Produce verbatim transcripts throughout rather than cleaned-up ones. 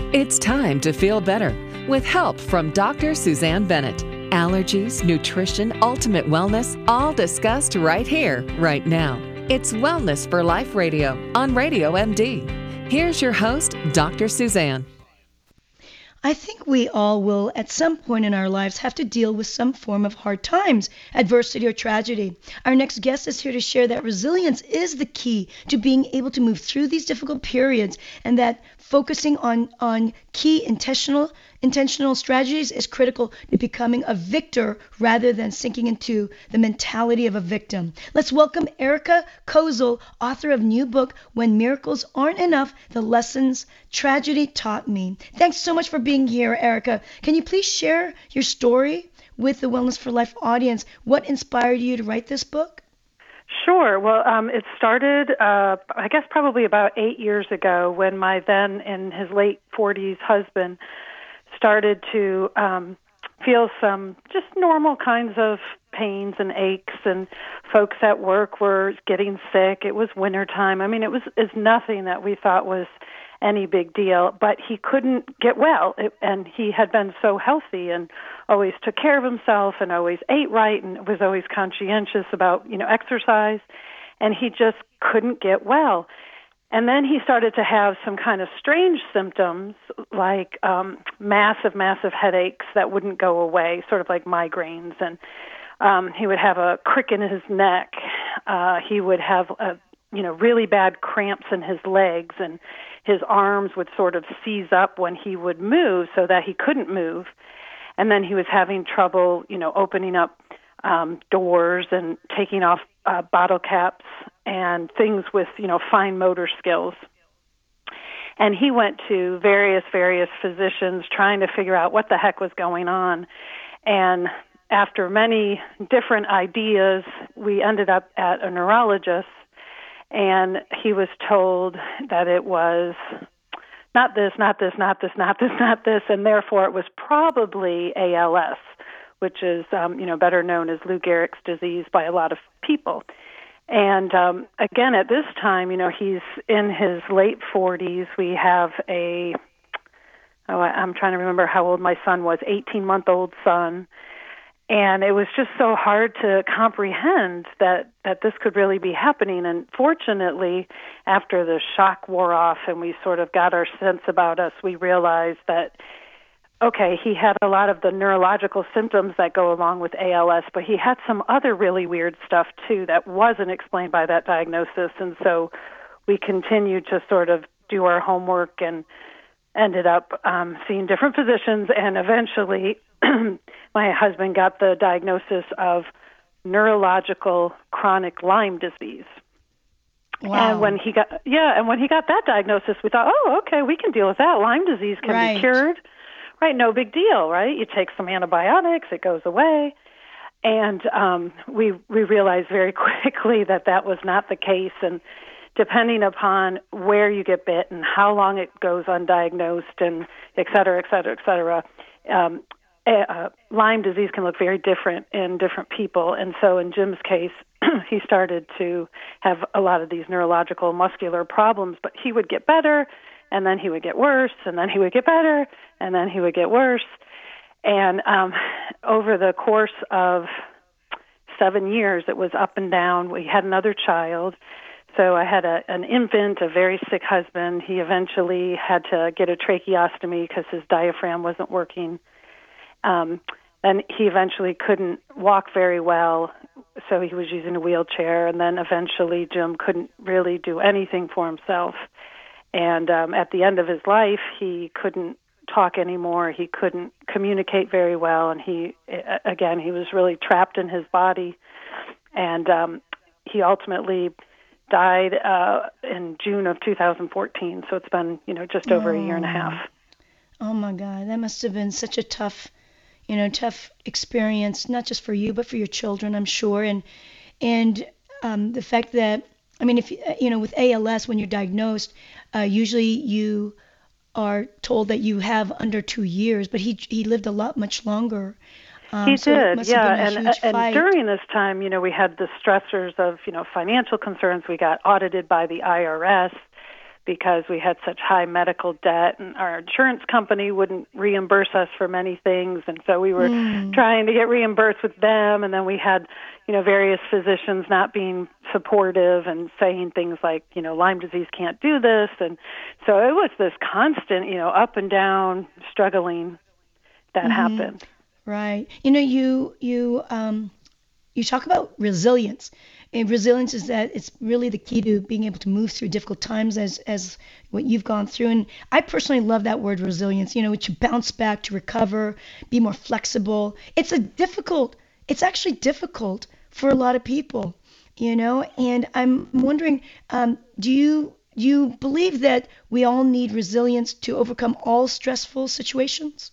It's time to feel better with help from Doctor Suzanne Bennett. Allergies, nutrition, ultimate wellness, all discussed right here, right now. It's Wellness for Life Radio on Radio M D. Here's your host, Doctor Suzanne. I think we all will, at some point in our lives, have to deal with some form of hard times, adversity, or tragedy. Our next guest is here to share that resilience is the key to being able to move through these difficult periods, and that focusing on, on key intentional intentional strategies is critical to becoming a victor rather than sinking into the mentality of a victim. Let's welcome Erica Kozel, author of new book, When Miracles Aren't Enough, The Lessons Tragedy Taught Me. Thanks so much for being here, Erica. Can you please share your story with the Wellness for Life audience? What inspired you to write this book? Sure. Well, um, it started, uh, I guess, probably about eight years ago when my then in his late forties husband started to um, feel some just normal kinds of pains and aches, and folks at work were getting sick. It was wintertime. I mean, it was is nothing that we thought was any big deal, but he couldn't get well, it, and he had been so healthy and always took care of himself and always ate right and was always conscientious about, you know, exercise, and he just couldn't get well. And then he started to have some kind of strange symptoms like um, massive, massive headaches that wouldn't go away, sort of like migraines. And um, he would have a crick in his neck. Uh, he would have, a, you know, really bad cramps in his legs, and his arms would sort of seize up when he would move so that he couldn't move. And then he was having trouble, you know, opening up um, doors and taking off uh, bottle caps and things with, you know, fine motor skills. And he went to various, various physicians trying to figure out what the heck was going on. And after many different ideas, we ended up at a neurologist, and he was told that it was not this, not this, not this, not this, not this, and therefore it was probably A L S, which is, um, you know, better known as Lou Gehrig's disease by a lot of people. And um, again, at this time, you know, he's in his late forties. We have a, oh, I'm trying to remember how old my son was, eighteen-month-old son. And it was just so hard to comprehend that, that this could really be happening. And fortunately, after the shock wore off and we sort of got our sense about us, we realized that, okay, he had a lot of the neurological symptoms that go along with A L S, but he had some other really weird stuff, too, that wasn't explained by that diagnosis. And so we continued to sort of do our homework and ended up um, seeing different physicians, and eventually my husband got the diagnosis of neurological chronic Lyme disease. Wow. And when he got, yeah, and when he got that diagnosis, we thought, oh, okay, we can deal with that. Lyme disease can right. be cured. Right, no big deal, right? You take some antibiotics, it goes away. And um, we we realized very quickly that that was not the case. And depending upon where you get bit and how long it goes undiagnosed and et cetera, et cetera, et cetera, um, uh, Lyme disease can look very different in different people. And so in Jim's case, he started to have a lot of these neurological muscular problems, but he would get better, and then he would get worse, and then he would get better, and then he would get worse. And um, over the course of seven years, it was up and down. We had another child. So I had a, an infant, a very sick husband. He eventually had to get a tracheostomy because his diaphragm wasn't working. Um, and he eventually couldn't walk very well, so he was using a wheelchair. And then eventually Jim couldn't really do anything for himself. And um, at the end of his life, he couldn't talk anymore. He couldn't communicate very well. And he, again, he was really trapped in his body. And um, he ultimately died uh, in June of two thousand fourteen. So it's been, you know, just over oh. a year and a half. Oh, my God. That must have been such a tough, you know, tough experience, not just for you, but for your children, I'm sure. And, and um, the fact that, I mean, if you know, with A L S, when you're diagnosed, uh, usually you are told that you have under two years, but he he lived a lot much longer. Um, he so did, yeah. And and fight. during this time, you know, we had the stressors of, you know, financial concerns. We got audited by the I R S. because we had such high medical debt, and our insurance company wouldn't reimburse us for many things, and so we were mm. trying to get reimbursed with them, and then we had, you know, various physicians not being supportive and saying things like, you know, Lyme disease can't do this, and so it was this constant, you know, up and down struggling that mm-hmm. happened. Right. You know, you you um you talk about resilience. And resilience is that it's really the key to being able to move through difficult times as as what you've gone through. And I personally love that word resilience, you know, to bounce back, to recover, be more flexible. It's a difficult, it's actually difficult for a lot of people, you know, and I'm wondering, um, do you do you believe that we all need resilience to overcome all stressful situations?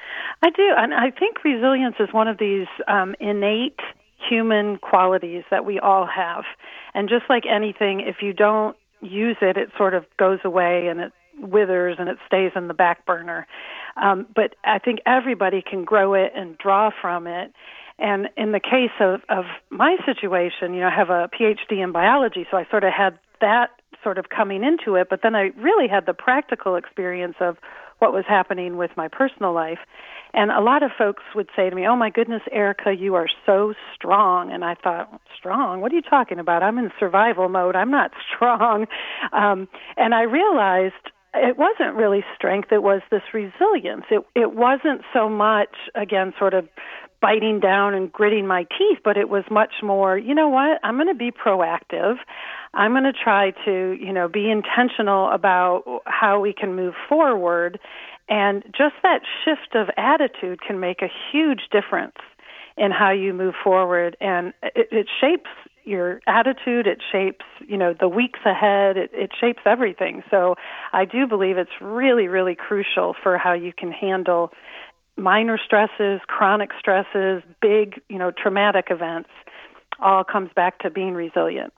I do. And I think resilience is one of these um, innate human qualities that we all have. And just like anything, if you don't use it, it sort of goes away and it withers and it stays in the back burner. Um, but I think everybody can grow it and draw from it. And in the case of, of my situation, you know, I have a P H D in biology, so I sort of had that sort of coming into it, but then I really had the practical experience of what was happening with my personal life. And a lot of folks would say to me, oh, my goodness, Erica, you are so strong. And I thought, strong? What are you talking about? I'm in survival mode. I'm not strong. Um, and I realized it wasn't really strength. It was this resilience. It, it wasn't so much, again, sort of biting down and gritting my teeth, but it was much more, you know what, I'm going to be proactive. I'm going to try to, you know, be intentional about how we can move forward. And just that shift of attitude can make a huge difference in how you move forward. And it, it shapes your attitude. It shapes, you know, the weeks ahead. It, it shapes everything. So I do believe it's really, really crucial for how you can handle minor stresses, chronic stresses, big, you know, traumatic events. All comes back to being resilient.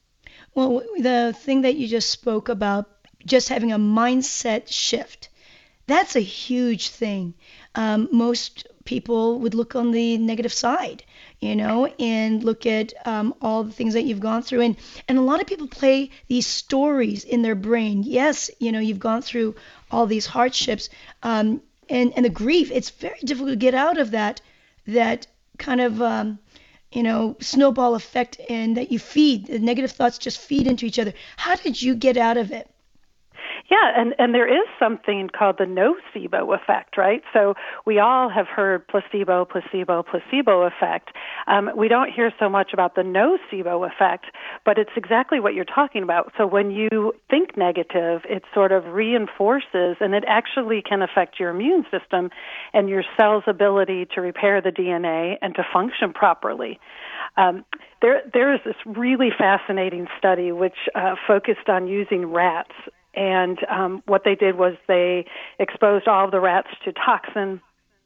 Well, the thing that you just spoke about, just having a mindset shift, that's a huge thing. Um, most people would look on the negative side, you know, and look at um, all the things that you've gone through. And, and a lot of people play these stories in their brain. Yes, you know, you've gone through all these hardships um, and, and the grief. It's very difficult to get out of that, that kind of, um, you know, snowball effect, and that you feed. The negative thoughts just feed into each other. How did you get out of it? Yeah, and, and there is something called the nocebo effect, right? So we all have heard placebo, placebo, placebo effect. Um, we don't hear so much about the nocebo effect, but it's exactly what you're talking about. So when you think negative, it sort of reinforces, and it actually can affect your immune system and your cell's ability to repair the D N A and to function properly. Um, there, there is this really fascinating study which uh, focused on using rats. And um, what they did was they exposed all of the rats to toxin,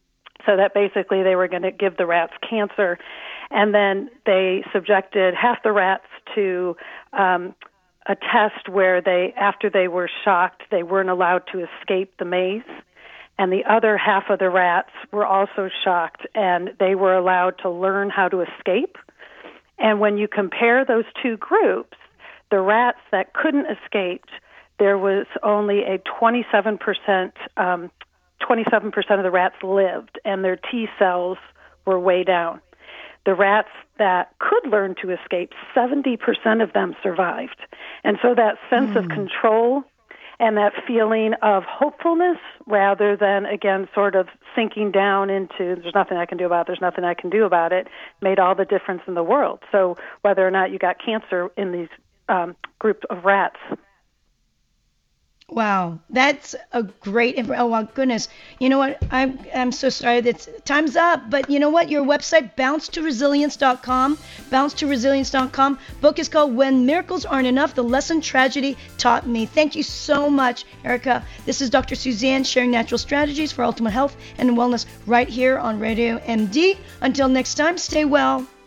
so that basically they were going to give the rats cancer. And then they subjected half the rats to um, a test where they, after they were shocked, they weren't allowed to escape the maze. And the other half of the rats were also shocked, and they were allowed to learn how to escape. And when you compare those two groups, the rats that couldn't escape, there was only a twenty-seven percent, um, twenty-seven percent of the rats lived, and their T cells were way down. The rats that could learn to escape, seventy percent of them survived. And so that sense mm. of control and that feeling of hopefulness, rather than, again, sort of sinking down into there's nothing I can do about it, there's nothing I can do about it, made all the difference in the world. So whether or not you got cancer in these um, group of rats. Wow, that's a great info. Oh, my goodness. You know what? I'm I'm so sorry that time's up. But you know what? Your website, bounce to resilience dot com, bounce to resilience dot com. Book is called When Miracles Aren't Enough, The Lesson Tragedy Taught Me. Thank you so much, Erica. This is Doctor Suzanne sharing natural strategies for ultimate health and wellness right here on Radio M D. Until next time, stay well.